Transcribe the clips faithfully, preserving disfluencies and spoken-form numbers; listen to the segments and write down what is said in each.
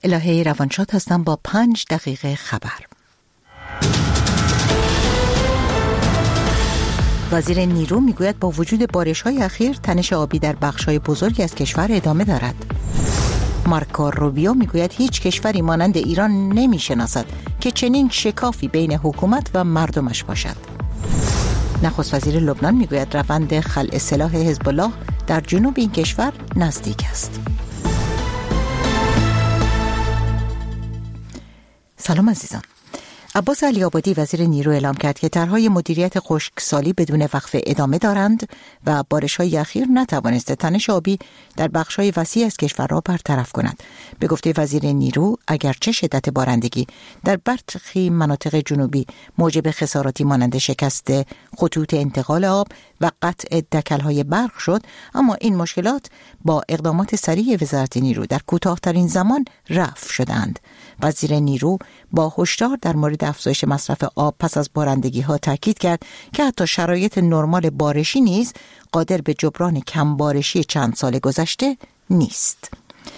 الهه روانشاد هستم با پنج دقیقه خبر. وزیر نیرو میگوید با وجود بارش‌های اخیر تنش آبی در بخش‌های بزرگی از کشور ادامه دارد. مارکو روبیو میگوید هیچ کشوری مانند ایران نمیشناسد که چنین شکافی بین حکومت و مردمش باشد. نخست وزیر لبنان میگوید روند خلع سلاح حزب الله در جنوب این کشور نزدیک است. سلام عزیزان. عباس علی‌آبادی وزیر نیرو اعلام کرد که طرح‌های مدیریت خشکسالی بدون وقفه ادامه دارند و بارش‌های اخیر نتوانسته تنش آبی در بخش‌های وسیع از کشور را برطرف کند. به گفته وزیر نیرو، اگرچه شدت بارندگی در برخی مناطق جنوبی موجب خساراتی مانند شکست خطوط انتقال آب و قطع دکل‌های برق شد، اما این مشکلات با اقدامات سریع وزارت نیرو در کوتاه‌ترین زمان رفع شدند. وزیر نیرو با هشدار در مورد افزایش مصرف آب پس از بارندگی‌ها تاکید کرد که حتی شرایط نرمال بارشی نیز قادر به جبران کم بارشی چند سال گذشته نیست.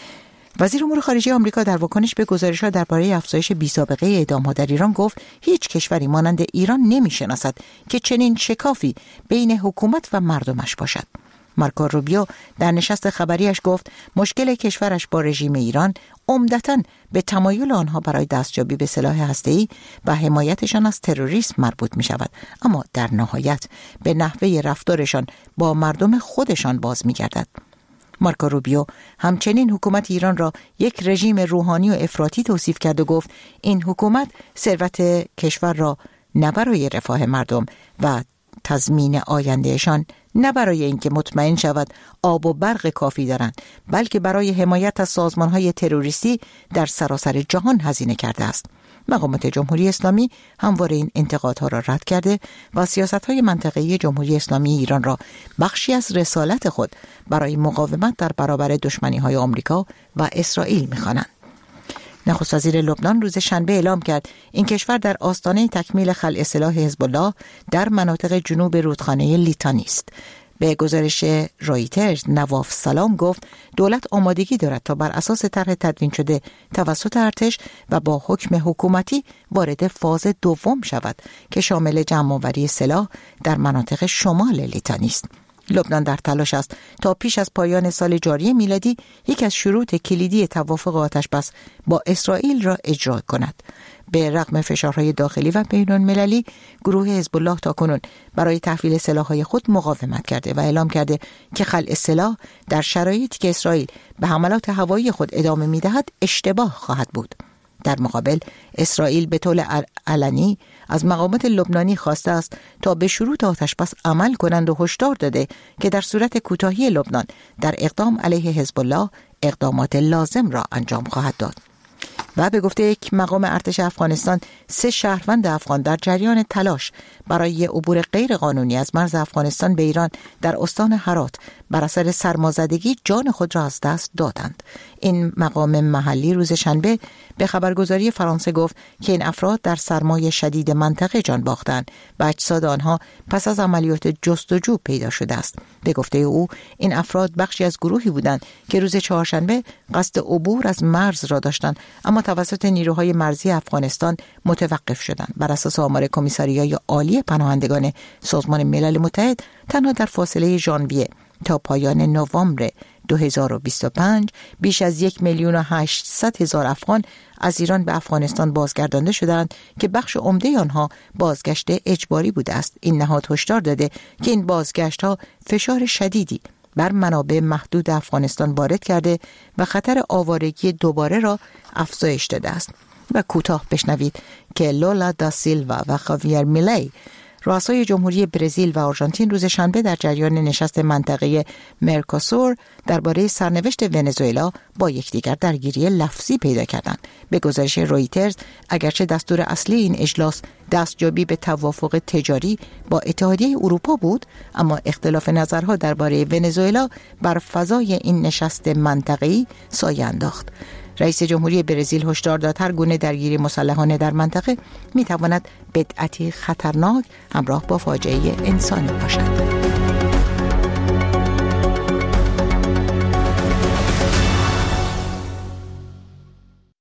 وزیر امور خارجه آمریکا در واکنش به گزارش‌ها درباره افزایش بی‌سابقه اعدام‌ها در ایران گفت هیچ کشوری مانند ایران نمی‌شناسد که چنین شکافی بین حکومت و مردمش باشد. مارکو روبیو در نشست خبریش گفت مشکل کشورش با رژیم ایران عمدتاً به تمایل آنها برای دستیابی به سلاح هسته‌ای و حمایتشان از تروریسم مربوط می شود، اما در نهایت به نحوه رفتارشان با مردم خودشان باز می گردد. مارکو روبیو همچنین حکومت ایران را یک رژیم روحانی و افراطی توصیف کرد و گفت این حکومت ثروت کشور را نه برای رفاه مردم و تضمین آیندهشان، نه برای اینکه مطمئن شود آب و برق کافی دارند، بلکه برای حمایت از سازمان‌های تروریستی در سراسر جهان هزینه کرده است. مقامات جمهوری اسلامی همواره این انتقادها را رد کرده و سیاست‌های منطقه‌ای جمهوری اسلامی ایران را بخشی از رسالت خود برای مقاومت در برابر دشمنی‌های آمریکا و اسرائیل می‌خوانند. نخست وزیر لبنان روز شنبه اعلام کرد این کشور در آستانه تکمیل خلع سلاح حزب الله در مناطق جنوب رودخانه لیتانی است. به گزارش رویترز نواف سلام گفت دولت آمادگی دارد تا بر اساس طرح تدوین شده توسط ارتش و با حکم حکومتی وارد فاز دوم شود که شامل جمع‌آوری سلاح در مناطق شمال لیتانی است. لبنان در تلاش است تا پیش از پایان سال جاری میلادی یک از شروط کلیدی توافق آتش‌بس با اسرائیل را اجرا کند. به رغم فشارهای داخلی و بین‌المللی، گروه حزب الله تاکنون برای تحویل سلاح‌های خود مقاومت کرده و اعلام کرده که خلع سلاح در شرایطی که اسرائیل به حملات هوایی خود ادامه می‌دهد اشتباه خواهد بود. در مقابل اسرائیل به طور علنی از مقامات لبنانی خواسته است تا به شروط آتش‌بس عمل کنند و هشدار داده که در صورت کوتاهی لبنان در اقدام علیه حزب الله اقدامات لازم را انجام خواهد داد. و به گفته یک مقام ارتش افغانستان، سه شهروند افغان در جریان تلاش برای عبور غیر قانونی از مرز افغانستان به ایران در استان هرات بر اثر سرمازدگی جان خود را از دست دادند. این مقام محلی روز شنبه به خبرگزاری فرانسه گفت که این افراد در سرمای شدید منطقه جان باختند و اجساد آنها پس از عملیات جستجو پیدا شده است. به گفته او این افراد بخشی از گروهی بودند که روز چهارشنبه قصد عبور از مرز را داشتند، اما توسط نیروهای مرزی افغانستان متوقف شدند. بر اساس آمار کمیساریای عالی پناهندگان سازمان ملل متحد، تنها در فاصله ژانویه تا پایان نوامبر دو هزار و بیست و پنج بیش از یک میلیون و هشتصد هزار افغان از ایران به افغانستان بازگردانده شدند که بخش عمده آنها بازگشت اجباری بوده است. این نهاد هشدار داده که این بازگشت‌ها فشار شدیدی بر منابع محدود افغانستان وارد کرده و خطر آوارگی دوباره را افزایش داده است. و کوتاه بشنوید که لولا دا سیلوا و خاویر میلی، رؤسای جمهوری برزیل و آرژانتین، روز شنبه در جریان نشست منطقه مرکوسور درباره سرنوشت ونزوئلا با یکدیگر درگیری لفظی پیدا کردند. به گزارش رویترز، اگرچه دستور اصلی این اجلاس دستیابی به توافق تجاری با اتحادیه اروپا بود، اما اختلاف نظرها درباره ونزوئلا بر فضای این نشست منطقه‌ای سایه انداخت. رئیس جمهوری برزیل هشدار داد هر گونه درگیری مسلحانه در منطقه میتواند بدعتی خطرناک همراه با فاجعه انسانی باشد.